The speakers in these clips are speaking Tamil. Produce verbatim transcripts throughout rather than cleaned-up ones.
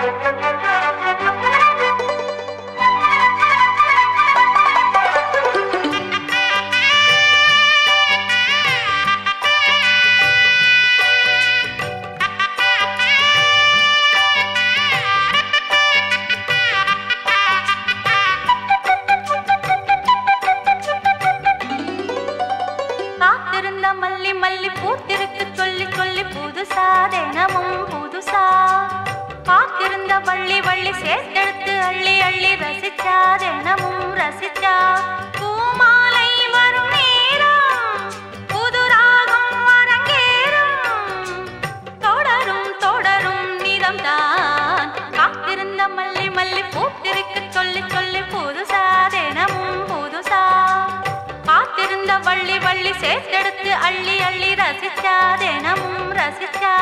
மல்லி மல்லி பூத்திருக்கு சொல்லி சொல்லி புதுசா தினமும் புதுசா காத்திருந்த வள்ளி வள்ளி சேர்த்தெடுத்து அள்ளி அள்ளி ரசிச்சா தினமும் ரசிச்சா பூமாலை வரும் நேரம் புது ராகம் அரங்கேறும் தொடரும் தொடரும் நிறம்தான் காத்திருந்த மல்லி மல்லி பூத்திருக்கு சொல்லி சொல்லி புதுசா தினமும் புதுசா காத்திருந்த வள்ளி வள்ளி சேர்த்தெடுத்து அள்ளி அள்ளி ரசிச்சா தினமும் ரசிச்சா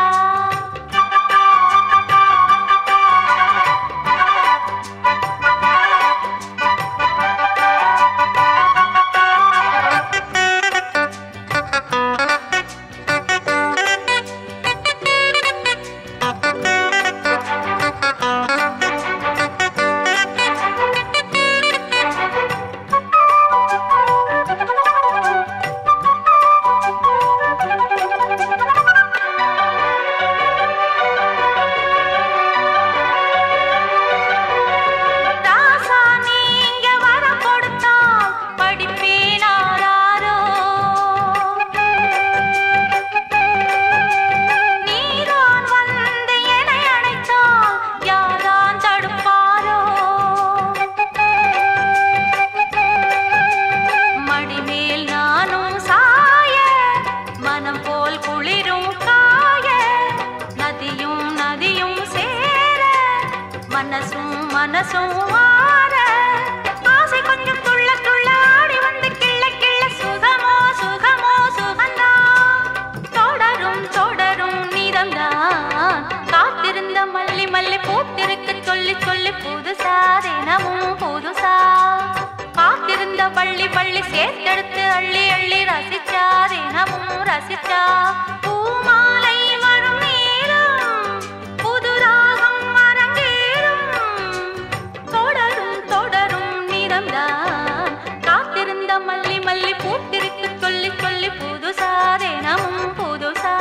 மனசும் மனசும் வார ஆசை கொஞ்சம் துள்ள துள்ள ஆடி வந்து கிள்ள கிள்ள சுகமோ சுகமோ சுகந்தா தொடரும் தொடரும் நிறம்தான் காத்திருந்த மல்லி மல்லி பூத்திருக்கு சொல்லி சொல்லி புதுசா தினமும் புதுசா காத்திருந்த வள்ளி வள்ளி சேர்த்தெடுத்து அள்ளி அள்ளி ரசிச்சா தினமும் ரசிச்சா பூமாலை வரும் நேரம் புது ராகம் அரங்கேறும் தொடரும் தொடரும் நிறம்தான் காத்திருந்த மல்லி மல்லி பூத்திருக்கு சொல்லி சொல்லி புதுசா தினமும் புதுசா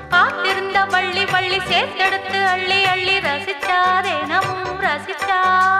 காத்திருந்த வள்ளி வள்ளி சேர்த்தெடுத்து அள்ளி அள்ளி ரசிச்சா தினமும் ரசிச்சா